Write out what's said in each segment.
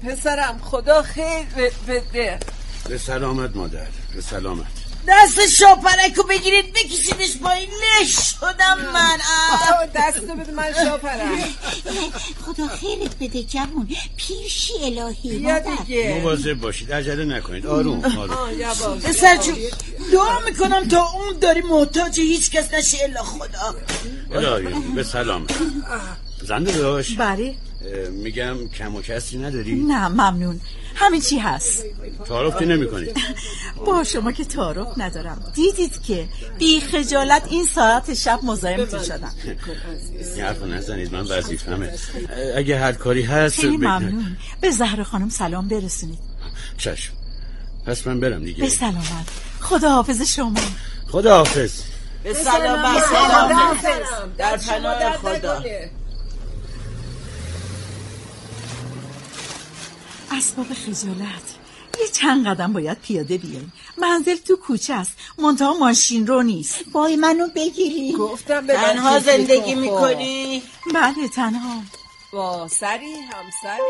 پسرم خدا خیر بده. به سلامت مادر، به سلامت. دست شاپرکو بگیرید بکشیدش پایین. لش شدم من. دستو بده من شاپرک. خدا خیرت بده جوون. پیرشی الهی. بیا دیگه مواظب باشید، عجله نکنید. آروم آروم. پسر جون دعا میکنم تا اون داری محتاج هیچ کس نشه الا خدا. الهی به سلامت. زنده داشت؟ بله. میگم کم و کسی نداری؟ نه ممنون، همین چی هست. تعارف که نمی کنید؟ با شما که تعارف ندارم. دیدید که بی خجالت این ساعت شب مزاحمتون شدم. این حرف نزنید، من وظیفمه. اگه هر کاری هست خیلی ممنون. به زهره خانم سلام برسونید. چشم. پس من برم دیگه. به سلامت. خدا حافظ شما. خدا حافظ. به سلامت. در پناه خدا. اسباب خجالت. یه چند قدم باید پیاده بیاییم. منزل تو کوچه است، منتها ماشین رو نیست. وای منو بگیری. گفتم تنها زندگی میکنی؟ بله تنها. با سری همسری.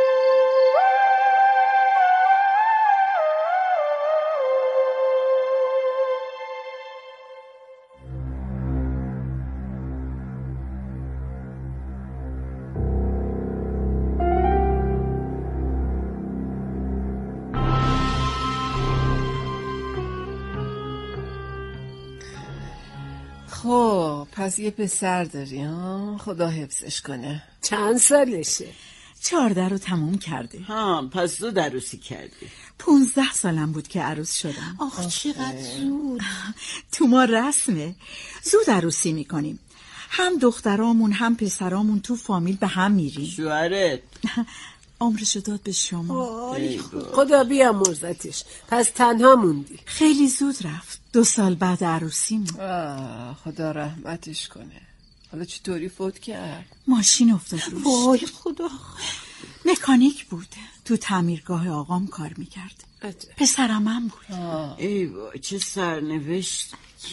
خب پس یه پسر داری ها؟ خدا حفظش کنه. چند سالشه؟ 14 رو تموم کرده. پس زود عروسی کردی. 15 سالم بود که عروس شدم. آخ چقدر زود. تو ما رسمه زود عروسی میکنیم. هم دخترامون هم پسرامون تو فامیل به هم میریم. شوهرت عمرشو داد به شما. خدا بیامرزتش. پس تنها موندی؟ خیلی زود رفت. 2 سال بعد عروسیمون. خدا رحمتش کنه. حالا چطوری فوت کرد؟ ماشین افتاد روش. وای خدا. مکانیک بود. تو تعمیرگاه آقام کار میکرد. پسرم هم بود. ای وای چه سرنوشت.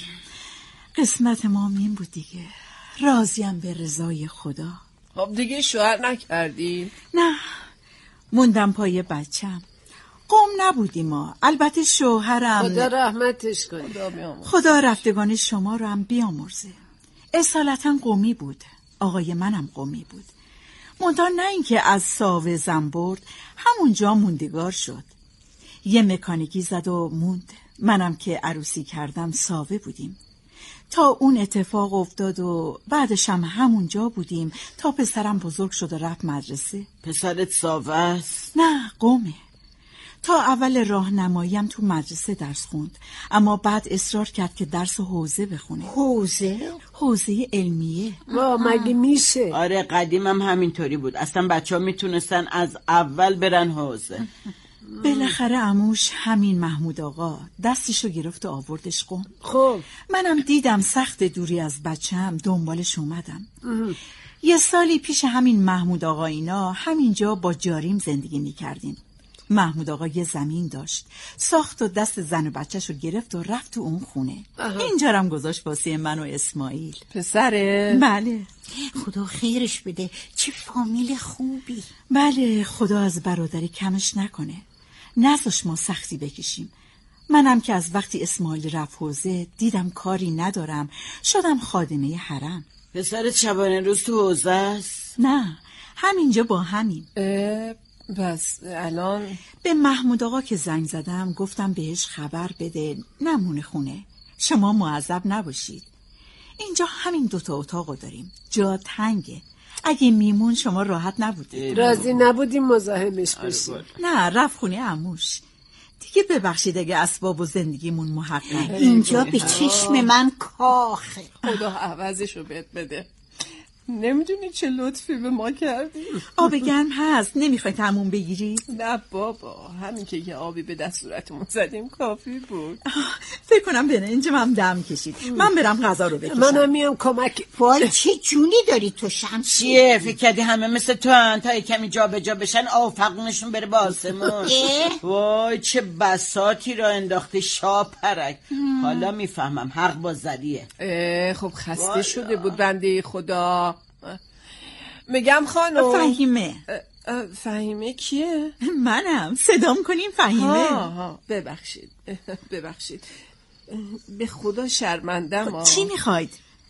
قسمت ما این بود دیگه. راضیم به رضای خدا. خب دیگه شوهر نکردی؟ نه موندم پای بچم. قوم نبودیم ما. البته شوهرم خدا رحمتش کنه. خدا رفتگان شما رو هم بیامرزه. اصالتا قومی بود. آقای منم قومی بود. منتها نه اینکه از ساوه زن برد، همونجا موندگار شد. یه مکانیکی زد و موند. منم که عروسی کردم ساوه بودیم تا اون اتفاق افتاد و بعدش هم همونجا بودیم تا پسرم بزرگ شد و رفت مدرسه. پسرت ساوه است؟ نه قومه. تا اول راهنماییم تو مدرسه درس خوند، اما بعد اصرار کرد که درس حوزه بخونه. حوزه علمیه. مگه میشه؟ آره قدیم هم همینطوری بود. اصلا بچه ها میتونستن از اول برن حوزه. بالاخره عموش همین محمود آقا دستشو گرفت و آوردش قم. خب منم دیدم سخت دوری از بچم، دنبالش اومدم. یه سالی پیش همین محمود آقا اینا همینجا با جاریم زندگی میکردیم. محمود آقا یه زمین داشت، ساخت و دست زن و بچه‌شو گرفت و رفت تو اون خونه. اینجارم گذاشت واسه من و اسماعیل. پسره؟ بله. خدا خیرش بده. چه فامیل خوبی. بله خدا از برادری کمش نکنه. نذاش ما سختی بکشیم. منم که از وقتی اسماعیل رفت حوزه دیدم کاری ندارم، شدم خادمه حرم. پسرت شبانه روز تو حوزه است؟ نه همینجا با همین. بس الان به محمود آقا که زنگ زدم گفتم بهش خبر بده نمونه خونه. شما معذب نباشید. اینجا همین 2 اتاقو داریم. جا تنگه. اگه میمون شما راحت نبودید. راضی نبودیم مزاحمش بشیم. نه رفت خونه عموش. دیگه ببخشید اگه اسباب و زندگیمون محقق. اینجا به چشم من کاخه. خدا عوضشو بهت بده. نمیدونی چه لطفی به ما کردی؟ آب گرم هست، نمیخوای تموم بگیری؟ نه بابا، همین که یه آبی به دست صورتمون زدیم کافی بود. فکر کنم بینه اینجا هم دم کشید. من برم غذا رو بکشم. منم میام کمک. وای چه جونی داری تو شمس. چیه فکر کردی همه مثل تو هن تا کمی جا به جا بشن آفقونشون بره با آسمون؟ وای چه بساتی را انداخته شاپرک. حالا میفهمم حق با زریه. خب خسته شده بود بنده خدا. میگم خانم فهیمه فهیمه کیه؟ منم. صدام کنین فهیمه. ببخشید به خدا شرمندم. چی میخواید؟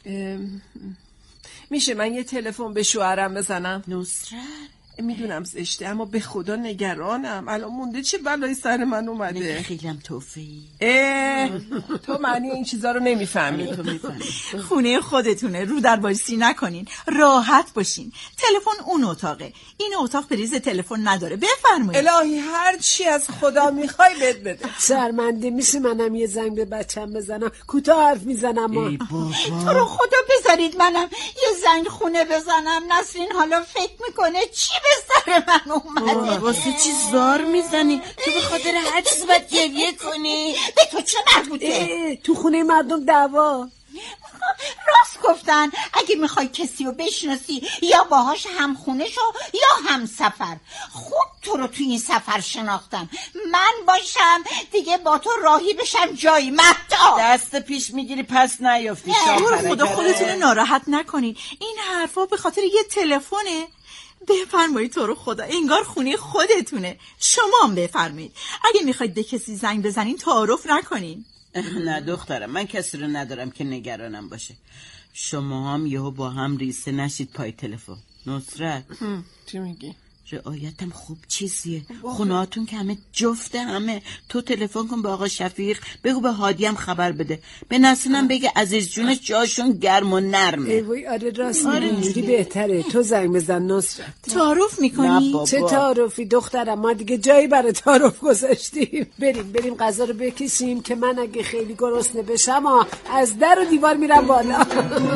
میشه من یه تلفن به شوهرم بزنم؟ نصرت میدونم زشته اما به خدا نگرانم. الان مونده چه بلایی سر من اومده. خیلیم توفیقی. تو معنی این چیزا رو نمیفهمی. خونه خودتونه، رو در بایستی نکنین، راحت باشین. تلفن اون اتاقه، این اتاق پریز تلفن نداره. بفرمایید. الهی هر چی از خدا میخوای بهت بده. شرمنده میشه منم یه زنگ به بچم بزنم؟ کوتاه حرف میزنم. تو رو خدا بذارید منم یه زنگ خونه بزنم. نسرین حالا فکر میکنه چی به سر من اومده. واسه چی زار میزنی؟ تو به خاطر هر چیز باید گریه کنی؟ به تو چه مربوطه؟ تو خونه مردم دعوا. راست گفتن. اگه میخوای کسی رو بشناسی یا باهاش همخونه شو یا همسفر. خوب تو رو تو این سفر شناختم. من باشم دیگه با تو راهی بشم جایی. مهتا دست پیش میگیری پس نیافتی. خدا خودتون ناراحت نکنین. این حرفا به خاطر یه تلفنه. بفرمایید تو رو خدا، انگار خونه خودتونه. شما هم بفرمایید. اگه میخواید به کسی زنگ بزنین تعارف نکنین. نه دخترم، من کسی رو ندارم که نگرانم باشه. شما هم یهو با هم ریسه نشید پای تلفن. نصرت چی میگی؟ رعایتم خوب چیزیه. خونهاتون که همه جفته همه. تو تلفن کن به آقا شفیق، بگو به هادی هم خبر بده، به نسرینم بگه عزیز جونش جاشون گرم و نرمه. وای آره راست میگی. اینجوری بهتره. تو زنگ بزن نصرت. تعارف میکنی؟ چه تعارفی دخترم، ما دیگه جایی برای تعارف گذاشتیم. بریم غذا رو بکشیم که من اگه خیلی گرسنه بشم از در و دیوار میرم بالا.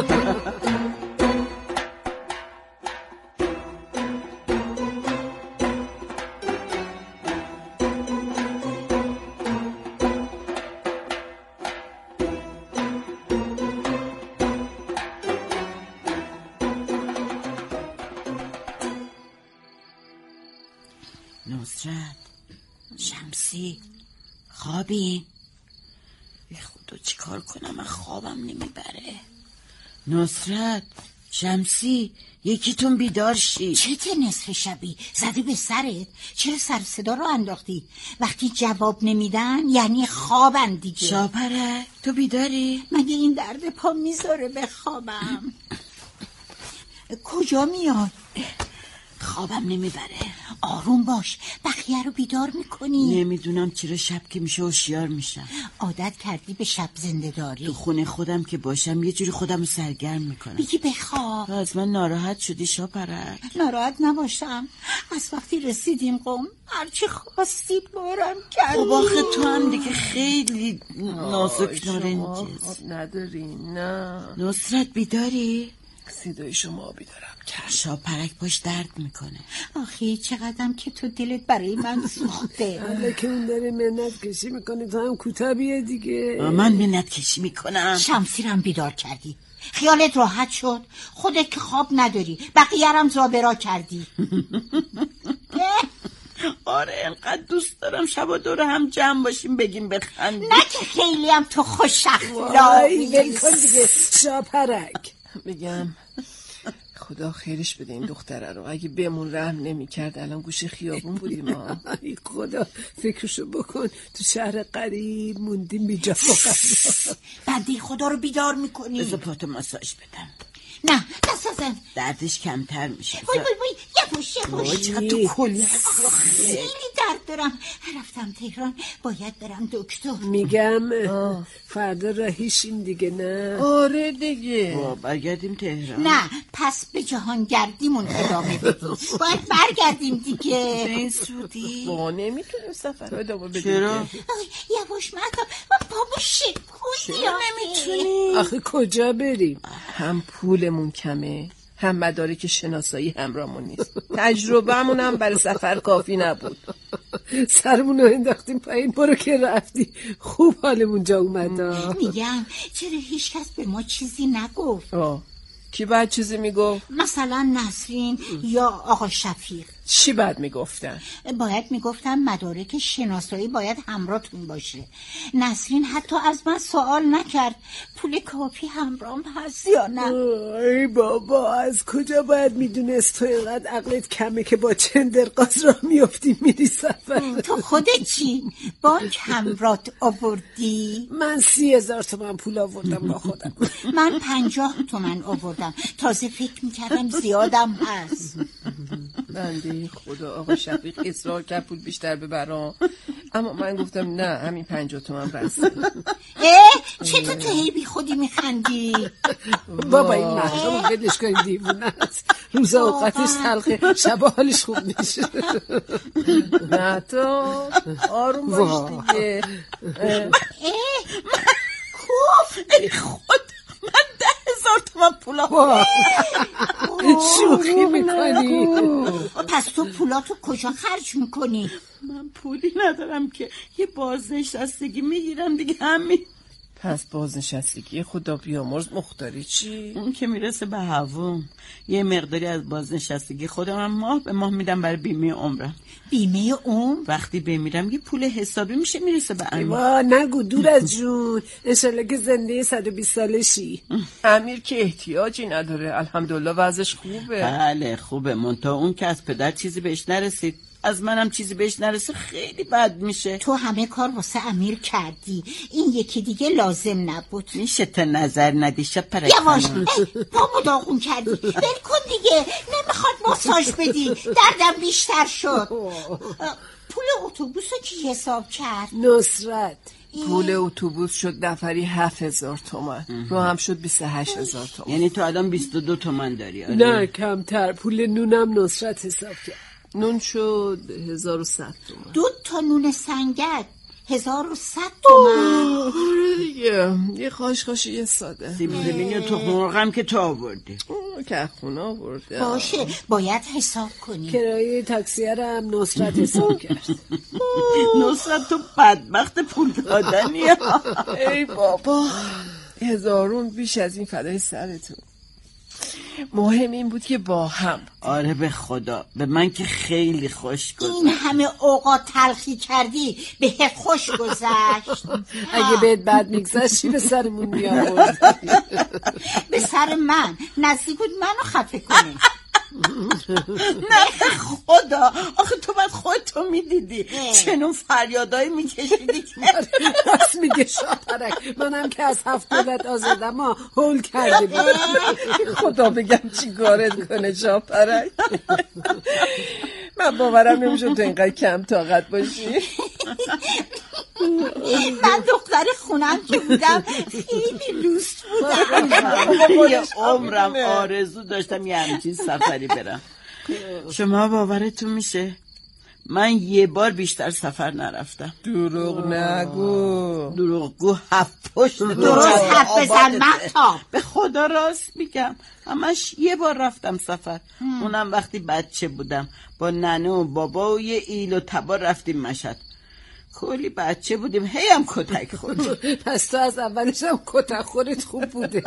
نصرت، شمسی، خوابی؟ ای خدا چی کار کنم، من خوابم نمیبره. نصرت، شمسی، یکیتون بیدار شی. چته نصف شبی؟ زدی به سرت؟ چرا سر صدا رو انداختی؟ وقتی جواب نمیدن یعنی خوابن دیگه. شاپره تو بیداری؟ مگه این درد پا میذاره بخوابم؟ کجا میاد؟ خوابم نمیبره. آروم باش، بقیه رو بیدار میکنی. نمیدونم چرا شب که میشه هوشیار میشم. عادت کردی به شب زنده داری. تو خونه خودم که باشم یه جوری خودم رو سرگرم میکنم. بگی بخواب. از من ناراحت شدی شاپرک؟ ناراحت نباشم. از وقتی رسیدیم قم هرچی خواستید بارم کردی. خب آخه تو هم دیگه خیلی نازک نارنجیست. نداری؟ نه. نصرت بیداری؟ صدای شما بیدارم. شاپرک باش درد میکنه. آخی چقدرم که تو دلت برای من سوخته. حالا که اون داره منت کشی میکنه تو هم کوتاه بیا دیگه. من منت کشی میکنم. شمسی رو بیدار کردی، خیالت راحت شد. خودت که خواب نداری، بقیه هم زابرا کردی. آره انقدر دوست دارم شب دور هم جمع باشیم بگیم بخندیم. نه که خیلی هم تو خوش اخلاقی. ول کن دیگه شاپرک. بگم خدا خیرش بده این دختره رو. اگه بهمون رحم نمی‌کرد الان گوشه خیابون بودیم. ای خدا فکرشو بکن، تو شهر غریب موندیم بی جا و غریب. بنده خدا رو بیدار میکنی. بذار پاتو ماساژ بدم. نه دست ازن، دردش کمتر میشه. وای یواش چقدر تو کلی خیلی درد دارم. رفتم تهران، باید برم دکتر. میگم فردا راهیشیم دیگه. نه آره دیگه برگردیم تهران. نه پس به جهانگردیمون ادامه بدیم. باید برگردیم دیگه. به این سودی ما نمیتونیم سفر ادامه بدیم. چرا؟ یواش مردم بابا شکوزی. چرا نمیتونی؟ آخه کجا بریم؟ هم پولمون کمه، هم مدارک شناسایی همراهمون نیست. تجربه‌مون هم برای سفر کافی نبود. سرمون رو انداختیم پایین. برو که رفتی خوب حالمون جا اومد. میگم چرا هیچ کس به ما چیزی نگفت؟ کی باید چیزی میگفت؟ مثلا نسرین یا آقا شفیق. چی باید میگفتن؟ باید میگفتم مدارک شناسایی باید همراهتون باشه. نسرین حتی از من سوال نکرد پول کافی همراهم هست یا نه. ای بابا، از کجا باید میدونست تو اینقدر عقلت کمه که با چندرقاز را میافتی میری سفر؟ تو خودت چی؟ بانک همراهت آوردی؟ من 30,000 تومن پول آوردم با خودم. من 50 تومن آوردم. تازه فکر میکردم زیادم هست. بنده خدا آقا شفیق اصرار کرد پول بیشتر ببرم، اما من گفتم نه همین 50 تومن بس. چطور تو هی بی خودی میخندی؟ بابا این مردم بدش کنی دیوونه است. روز اوقاتش تلخه، شب حالش خوب میشه. نه تو آروم باش دیگه. ای خود من 10,000 تومن پولا شوخی میکنی؟ پس تو پولاتو کجا خرج میکنی؟ من پولی ندارم که یه بازنشستگی میگیرم دیگه همین. پس بازنشستگی خدا بیامرز مختاری چی؟ اون که میرسه به هوام. یه مقداری از بازنشستگی خودم هم ماه به ماه میدم برای بیمه عمرم. بیمه عمر؟ وقتی بمیرم یه پول حسابی میشه میرسه به امیر. وا نگو دور از جون. انشالله که زنده 120 سالشی. امیر که احتیاجی نداره، الحمدلله وضعش خوبه. بله خوبه، منتها اون که از پدر چیزی بهش نرسید، از منم چیزی بهش نرسه خیلی بد میشه. تو همه کار واسه امیر کردی، این یکی دیگه لازم نبود. میشه تا نظر ندی شب پرک یواش پامو داغون کردی. ول کن دیگه، نمیخواد ماساژ بدی، دردم بیشتر شد. پول اتوبوسو کی حساب کرد؟ نصرت. پول اتوبوس شد نفری 7,000 تومن، رو هم شد 28,000 تومن. یعنی تو الان 22 تومن داری؟ نه کمتر. پول نونم نصرت حساب کرد. نون شد 1,100 تومن. 2 تا نون سنگک 1,100 تومن. دیگه یه خاشخاشی یه ساده. سیب زمینی و تخم مرغ هم که تو آوردی. که خونه آورده. باشه باید حساب کنی. کرایه تاکسی هم نصرت حساب کرد. نصرت تو بدبخت پول دادنی. ای بابا، هزارون بیش از این فدای سرتون. مهم این بود که با هم. آره به خدا به من که خیلی خوش گذشت. این همه اوقات تلخی کردی به خوش گذشت. اگه بهت بد میگذشت چی به سرمون میآورد؟ به سر من نزدیک بود منو خفه کنی. نه خدا، آخه تو بعد خودتو میدیدی چنون فریادایی میکشیدی که راست میگه شاپرک. منم که از 7 دولت آزادم ها هول کرده بود. خدا بگم چی کارت کنه شاپرک. من باورم نمیشون تو اینقدر کم طاقت باشی. من دختر خونم که بودم خیلی لوست بودم. یه عمرم آرزو داشتم یه همچین سفری برم. شما باورتون میشه من یه بار بیشتر سفر نرفتم. دروغ نگو. دروغگو هفت پشت درست حرف بزن مهتاب. به خدا راست میگم، همش یه بار رفتم سفر. اونم وقتی بچه بودم با ننه و بابا و یه ایل و تبا رفتیم مشهد. کلی بچه بودیم هی هم کتک خوردیم. پس تو از اولش هم کتک خورت خوب بوده.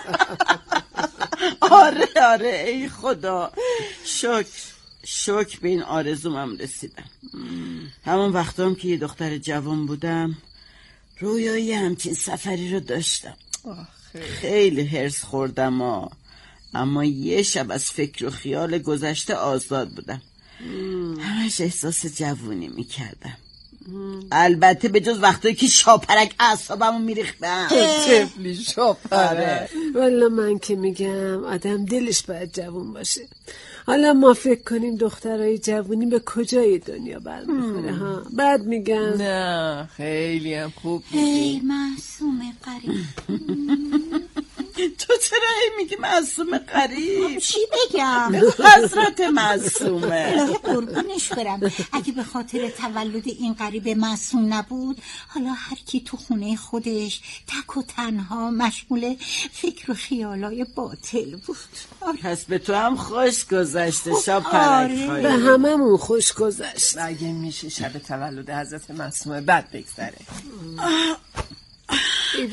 آره ای خدا، شکر به این آرزومم رسیدم. همون وقتام که یه دختر جوان بودم رویایی همچین سفری رو داشتم. خیلی هرس خوردم اما یه شب از فکر و خیال گذشته آزاد بودم. همش احساس جوونی میکردم، البته به جز وقتایی که شاپرک اعصابمو میریختم. طفلی شاپرک. والا من که میگم آدم دلش باید جوون باشه. حالا ما فکر کنیم دخترای جوونی به کجای دنیا برمیخوره ها. بعد میگم نه خیلی هم خوب ای میگی. معصوم قریب. تو چرا هی میگی معصوم قریب؟ چی بگم؟ حضرت معصومه. الهی قربونش برم. اگه به خاطر تولد این قریب معصوم نبود حالا هر کی تو خونه خودش تک و تنها مشغول فکر و خیالای باطل بود. پس به تو هم خوش گذشته شاپرک. به هممون خوش گذشت. اگه میشه شب تولد حضرت معصومه بد بگذره.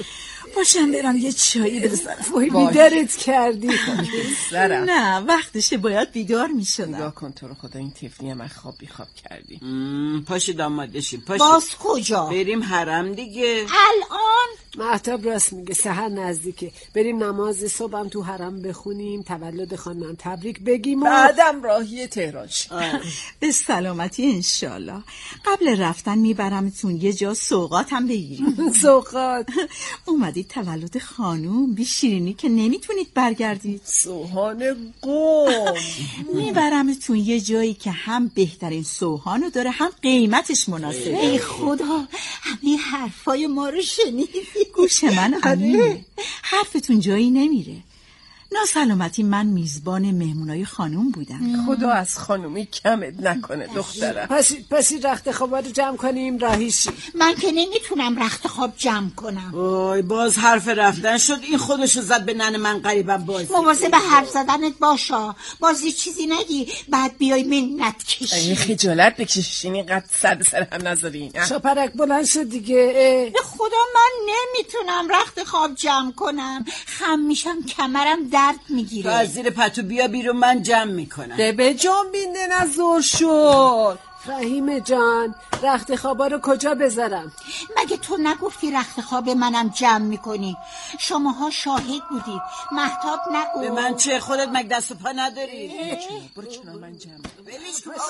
باشم برم یه چایی بزنم. وای بیدارت کردی. سرم نه وقتشه، باید بیدار میشدم. نگاه کن تو رو خدا، این طفلی هم خواب بیخواب کردی. پاشید آمادشیم، پاشید. باز کجا؟ بریم حرم دیگه. الان؟ مهتاب راست میگه، سحر نزدیکه. بریم نماز صبحم تو حرم بخونیم، تولد خانمم تبریک بگیم و بعدم راهی تهران شیم. به سلامتی انشالله. قبل رفتن میبرمتون یه جا سوغاتم بگیریم. سوغات؟ اومدید تولد خانوم، بی شیرینی که نمیتونید برگردید. سوهان قم. میبرمتون یه جایی که هم بهترین سوهانو داره، هم قیمتش مناسبه. ای خدا، همه حرفای ما رو شنیدی. گوش من امینه، حرفتون جایی نمیره. ناسلامتی من میزبان مهمونای خانوم بودم. خدا از خانومی کمت نکنه دخترم. پسی رخت خوابا رو جمع کنیم راهی شیم. من که نمیتونم رخت خواب جمع کنم. وای باز حرف رفتن شد. این خودشو زد به نن من قریبا. باز مواظب حرف زدنت باشا، باز یه چیزی نگی بعد بیای منت کشی. خجالت بکشین، اینقدر سر هم نذارین. شاپرک بلند شد دیگه. خدا من نمیتونم رخت خواب جمع کنم، خم میشم، کمرم درد میگیره. تو از زیر پتو بیا بیرون، من جمع میکنم. به جان بینده نزور شد. فهیم جان، رخت خوابا رو کجا بذارم؟ مگه تو نگفتی رخت خواب منم جمع میکنی؟ شماها شاهد بودید. مهتاب نگو. به من چه؟ خودت مگه دست و پا نداری؟ برو کنار من جمع بلیش کن.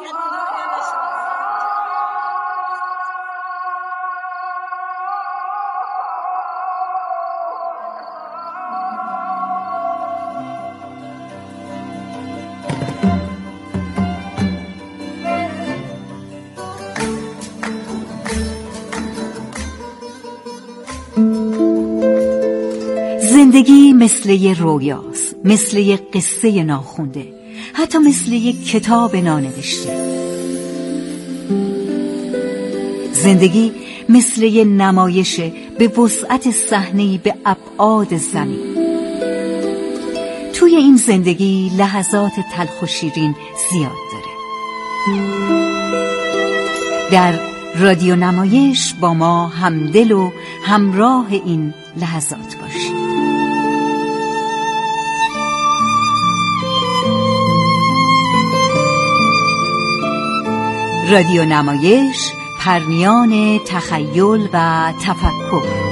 زندگی مثل یه رویاست، مثل یه قصه ناخونده، حتی مثل یه کتاب نانوشته. زندگی مثل یه نمایش به وسعت صحنه‌ای به ابعاد زمین. توی این زندگی لحظات تلخ و شیرین زیاد داره. در رادیو نمایش با ما همدل و همراه این لحظات باشید. رادیو نمایش، پرنیان تخیل و تفکر.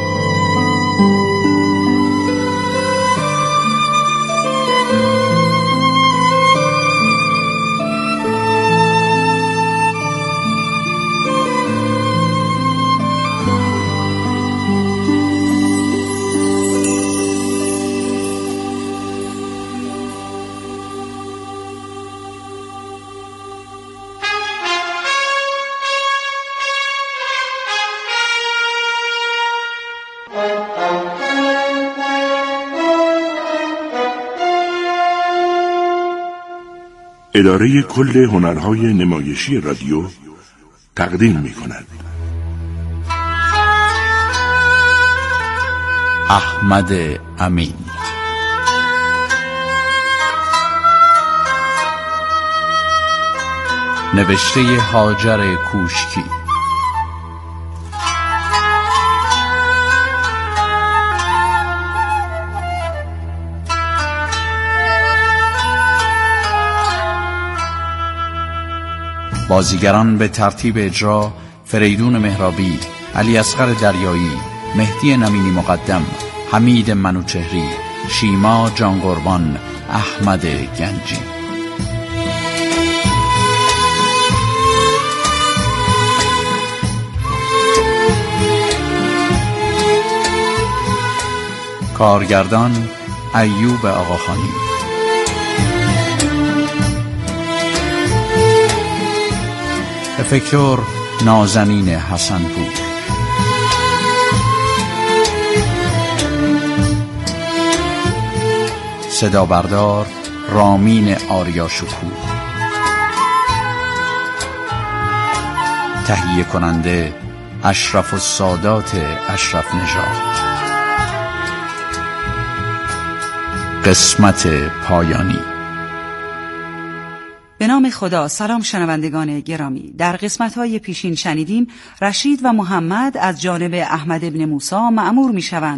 اداره کل هنرهای نمایشی رادیو تقدیم می‌کند. احمد امین. نوشته هاجر کوشکی. بازیگران به ترتیب اجرا: فریدون مهرابی، علی اصغر دریایی، مهدی نمینی مقدم، حمید منوچهری، شیما جانقربان، احمد گنجی. کارگردان ایوب آقاخانی. افکتور نازنین حسنپور. صدا بردار رامین آریاشپور. تهیه کننده اشرف السادات اشرف نژاد. قسمت پایانی. به نام خدا. سلام شنوندگان گرامی. در قسمت‌های پیشین شنیدیم رشید و محمد از جانب احمد ابن موسی مأمور می‌شوند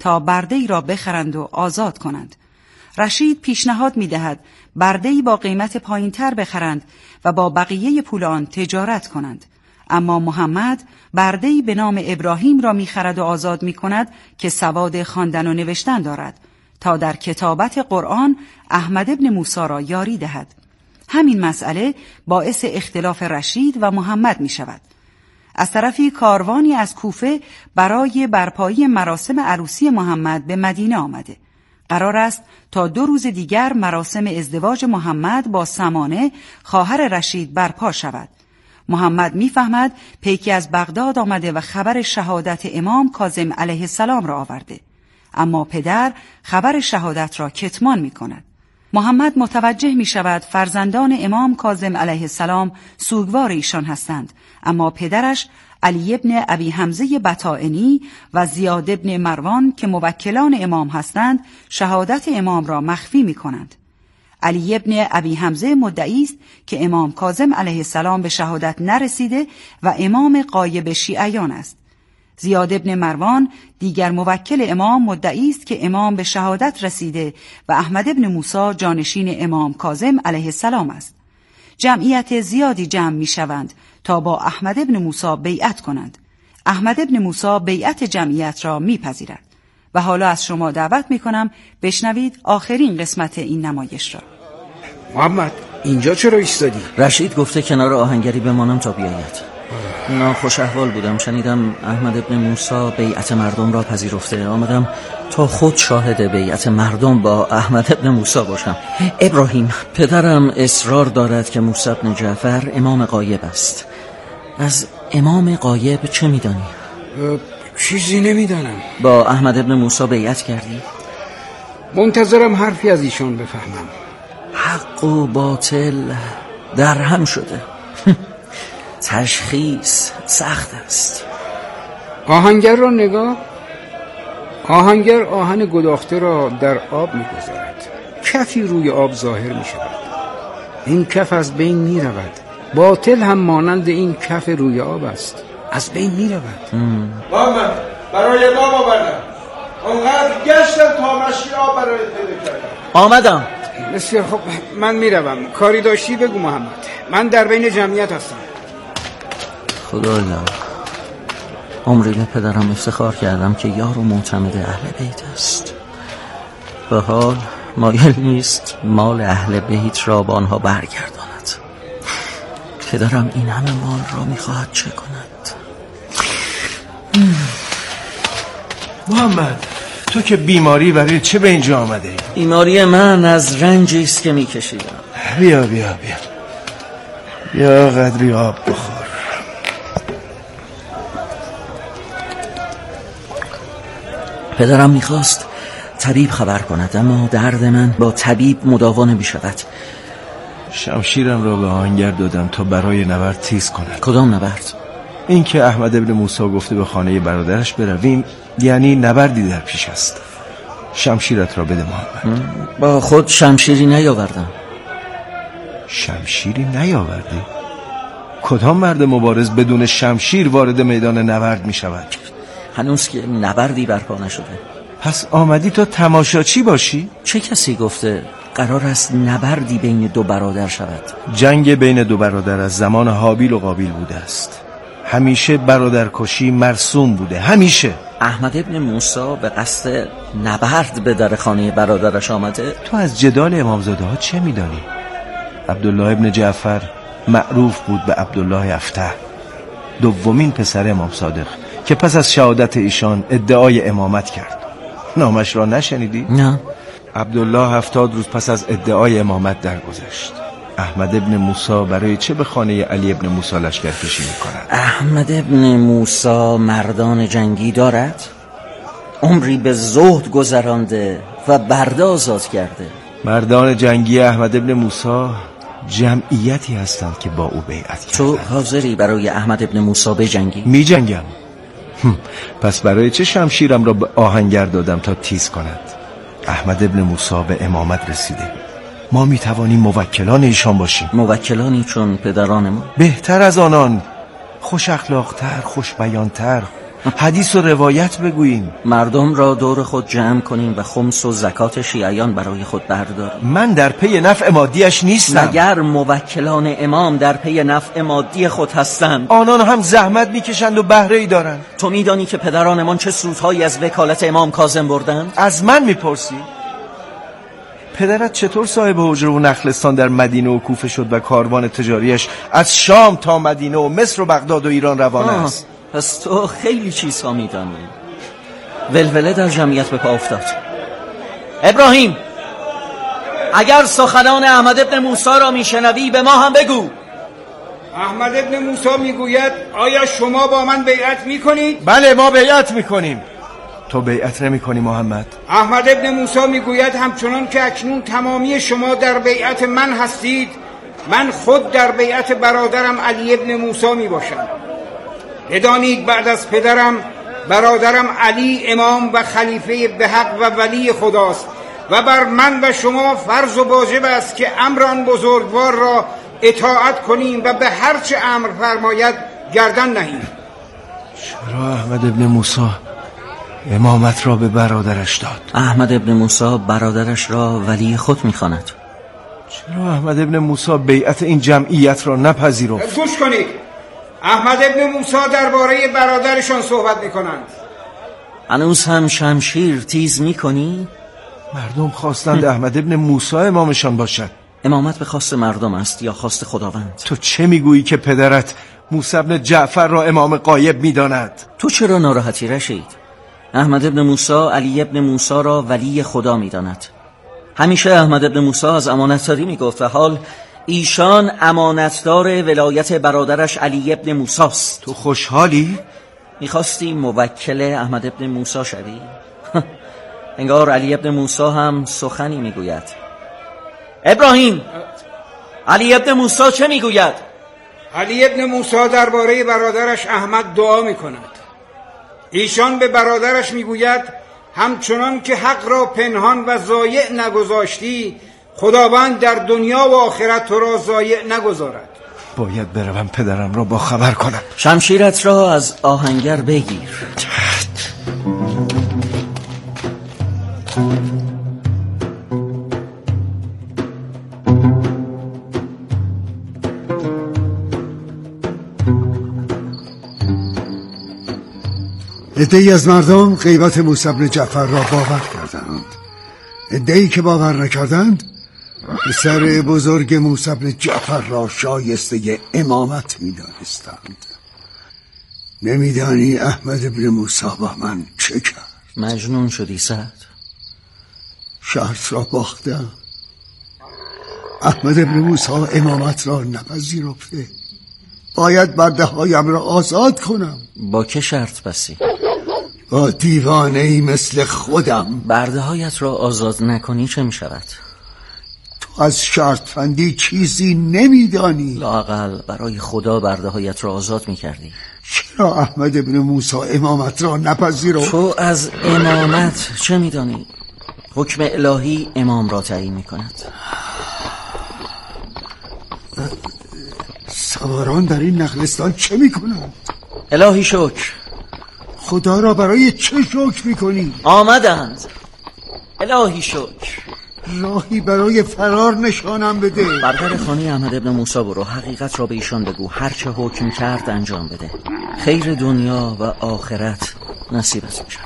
تا برده‌ای را بخرند و آزاد کنند. رشید پیشنهاد می‌دهد برده‌ای با قیمت پایین‌تر بخرند و با بقیه پول آن تجارت کنند. اما محمد برده‌ای به نام ابراهیم را می‌خرد و آزاد می‌کند که سواد خواندن و نوشتن دارد تا در کتابت قرآن احمد ابن موسی را یاری دهد. همین مسئله باعث اختلاف رشید و محمد می‌شود. از طرفی کاروانی از کوفه برای برپایی مراسم عروسی محمد به مدینه آمده. قرار است تا 2 روز دیگر مراسم ازدواج محمد با سمانه خواهر رشید برپا شود. محمد می‌فهمد پیکی از بغداد آمده و خبر شهادت امام کاظم علیه السلام را آورده، اما پدر خبر شهادت را کتمان می‌کند. محمد متوجه می‌شود فرزندان امام کاظم علیه السلام سوگوار ایشان هستند، اما پدرش علی ابن ابی حمزه بطائنی و زیاد ابن مروان که موکلان امام هستند شهادت امام را مخفی می‌کنند. علی ابن ابی حمزه مدعی است که امام کاظم علیه السلام به شهادت نرسیده و امام غایب شیعیان است. زیاد ابن مروان دیگر موکل امام مدعی است که امام به شهادت رسیده و احمد ابن موسی جانشین امام کاظم علیه السلام است. جمعیت زیادی جمع می شوند تا با احمد ابن موسی بیعت کنند. احمد ابن موسی بیعت جمعیت را می پذیرد و حالا از شما دعوت می کنم بشنوید آخرین قسمت این نمایش را. محمد اینجا چرا ایستادی؟ رشید گفته کنار آهنگری بمانم تا بیاید. ناخوش احوال بودم، شنیدم احمد ابن موسی بیعت مردم را پذیرفته. آمدم تا خود شاهد بیعت مردم با احمد ابن موسی باشم. ابراهیم پدرم اصرار دارد که موسی ابن جعفر امام غایب است. از امام غایب چه میدانی؟ چیزی نمیدانم. با احمد ابن موسی بیعت کردی؟ منتظرم حرفی از ایشان بفهمم. حق و باطل در هم شده. تشخیص سخت است. آهنگر را نگاه. آهنگر آهن گداخته را در آب می‌گذارد. کفی روی آب ظاهر می‌شود. این کف از بین می‌رود. باطل هم مانند این کف روی آب است، از بین می‌رود. محمد برای دام آوردم. اونقدر گشتم تا مشکی آب برای پیدا کردم. آمدم. بسیار خب، من میروم. کاری داشتی بگو محمد. من در بین جمعیت هستم. خدایا، عمری به پدرم افتخار کردم که یار و معتمد اهل بیت است. به حال مایل نیست مال اهل بیت را با آنها برگرداند. پدرم این همه مال را میخواهد چه کند؟ محمد تو که بیماری برای چه به اینجا آمده؟ بیماری من از رنجی است که میکشیدم. بیا قدری آب بخور. پدرم میخواست طبیب خبر کند، اما درد من با طبیب مداوا نمیشود. شمشیرم را به آهنگر دادم تا برای نبرد تیز کند. کدام نبرد؟ این که احمد ابن موسی گفته به خانه برادرش برویم، یعنی نبردی در پیش است. شمشیرت را بده محمد. با خود شمشیری نیاوردم. شمشیری نیاوردی؟ کدام مرد مبارز بدون شمشیر وارد میدان نبرد می شود؟ هنوز که نبردی برپا نشده. پس آمدی تا تماشاچی باشی؟ چه کسی گفته قرار است نبردی بین 2 برادر شود؟ جنگ بین 2 برادر از زمان هابیل و قابیل بوده است. همیشه برادرکشی مرسوم بوده، همیشه. احمد ابن موسی به قصد نبرد به در خانه برادرش آمده؟ تو از جدال امامزاده ها چه میدانی؟ عبدالله ابن جعفر معروف بود به عبدالله افتح، دومین پسر امام صادق که پس از شهادت ایشان ادعای امامت کرد. نامش را نشنیدی؟ نه. عبدالله 70 روز پس از ادعای امامت درگذشت. احمد ابن موسی برای چه به خانه علی ابن موسی لشکرکشی می‌کند؟ احمد ابن موسی مردان جنگی دارد؟ عمری به زهد گذرانده و برده آزاد کرده. مردان جنگی احمد ابن موسی جمعیتی هستند که با او بیعت کردند. تو حاضری برای احمد ابن موسی بجنگی؟ می جنگم. پس برای چه شمشیرم را به آهنگر دادم تا تیز کند؟ احمد ابن موسی به امامت رسیده. ما می توانیم موکلان ایشان باشیم. موکلانی چون پدران ما؟ بهتر از آنان، خوش اخلاقتر، خوش بیانتر، حدیث و روایت بگوییم، مردم را دور خود جمع کنیم و خمس و زکات شیعیان برای خود برداریم. من در پی نفع مادیش نیستم. مگر موکلان امام در پی نفع مادی خود هستند؟ آنان هم زحمت میکشند و بهره ای دارند. تو میدانی که پدرانمان چه سودهایی از وکالت امام کاظم بردند؟ از من میپرسی؟ پدرت چطور صاحب حجره و نخلستان در مدینه و کوفه شد و کاروان تجاریش از شام تا مدینه و مصر و بغداد و ایران روانه است؟ پس تو خیلی چیزها میدانی. ولوله در جمعیت به پا افتاد. ابراهیم، اگر سخنان احمد ابن موسی را میشنوی به ما هم بگو. احمد ابن موسی میگوید آیا شما با من بیعت میکنید؟ بله، ما بیعت میکنیم. تو بیعت نمیکنی محمد؟ احمد ابن موسی میگوید همچنان که اکنون تمامی شما در بیعت من هستید، من خود در بیعت برادرم علی ابن موسی میباشم. بدانید بعد از پدرم برادرم علی امام و خلیفه به حق و ولی خداست و بر من و شما فرض و واجب است که امران بزرگوار را اطاعت کنیم و به هر چه امر فرماید گردن نهیم. چرا احمد ابن موسی امامت را به برادرش داد؟ احمد ابن موسی برادرش را ولی خود میخواند. چرا احمد ابن موسی بیعت این جمعیت را نپذیرفت؟ گوش کنید، احمد ابن موسی درباره برادرشان صحبت میکنند. هنوز هم شمشیر تیز میکنی؟ مردم خواستند احمد ابن موسی امامشان باشد. امامت به خواست مردم است یا خواست خداوند؟ تو چه میگویی که پدرت موسی ابن جعفر را امام غایب میداند؟ تو چرا ناراحتی رشید؟ احمد ابن موسی علی ابن موسی را ولی خدا میداند. همیشه احمد ابن موسی از امانتداری میگفت و حال ایشان امانتدار ولایت برادرش علی ابن موسی است. تو خوشحالی؟ میخواستی موکل احمد ابن موسی شوی؟ انگار علی ابن موسی هم سخنی میگوید. ابراهیم، علی ابن موسی چه میگوید؟ علی ابن موسی درباره برادرش احمد دعا میکند. ایشان به برادرش میگوید همچنان که حق را پنهان و ضایع نگذاشتی، خداوند در دنیا و آخرت تو را ضایع نگذارد. باید بروم پدرم را با خبر کنم. شمشیرت را از آهنگر بگیر. عده‌ای از مردم غیبت موسی بن جعفر را باور کردند. عده‌ای که باور نکردند پسر بزرگ موسی بن جعفر را شایسته امامت می‌دانستند. نمیدانی احمد بن موسی با من چه کرد؟ مجنون شدی سعد؟ شرط را باختم. احمد بن موسی امامت را نپذیرفته. باید برده‌هایم را آزاد کنم. با که شرط بسی؟ با دیوانه‌ای مثل خودم. برده‌هایت را آزاد نکنی چه می شود؟ تو از شرط بندی چیزی نمیدانی. لااقل برای خدا برده‌هایت را آزاد می کردی. چرا احمد ابن موسی امامت را نپذیرفت؟ تو از امامت چه میدانی؟ حکم الهی امام را تعیین می کند. سواران در این نخلستان چه می کنند؟ الهی شکر. خدا را برای چه شکر می کنی؟ آمدند. الهی شکر. راهی برای فرار نشانم بده. برادر خانه احمد ابن موسی برو، حقیقت را به ایشان بگو، هر چه حکم کرد انجام بده. خیر دنیا و آخرت نصیبت می شود.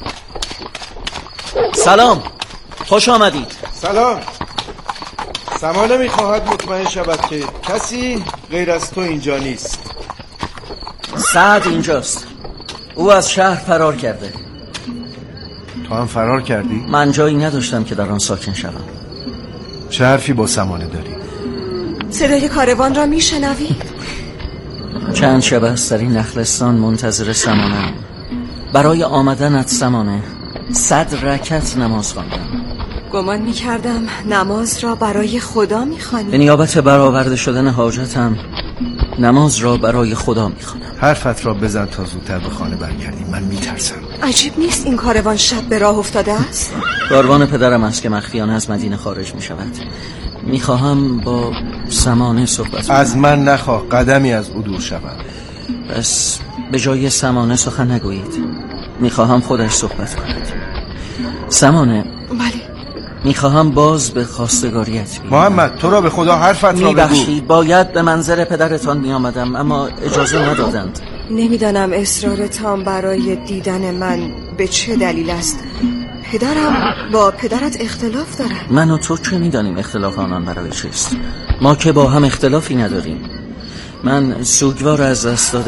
سلام، خوش آمدید. سلام. سمانه میخواهد مطمئن شود که کسی غیر از تو اینجا نیست. سعد اینجاست. او از شهر فرار کرده. تو هم فرار کردی؟ من جایی نداشتم که در آن ساکن شوم. چه حرفی با سمانه داری؟ صدای کاروان را میشنوی؟ چند شب است در این نخلستان منتظر سمانه. برای آمدنت سمانه 100 رکعت نماز خواندم. گمان میکردم نماز را برای خدا میخوانی. به نیابت برآورده شدن حاجتم نماز را برای خدا میخوانم. حرفت را بزن تا زودتر به خانه برگردیم، من میترسم. عجیب نیست این کاروان شب به راه افتاده است؟ کاروان پدرم است که مخفیانه از مدینه خارج میشود. میخواهم با سمانه صحبت کنم. از من نخواه قدمی از او دور شوم. پس به جای سمانه سخن نگویید، میخواهم خودش صحبت کند. سمانه. بله. میخواهم باز به خواستگاریت بیایم. محمد تو را به خدا حرفت را بگو. میبخشید، باید به منزل پدرتان میآمدم اما اجازه ندادند. نمیدانم اصرارتان برای دیدن من به چه دلیل است. پدرم با پدرت اختلاف دارد. من و تو چه میدانیم اختلاف آنان برای چیست؟ ما که با هم اختلافی نداریم. من سوگوار از دست دادن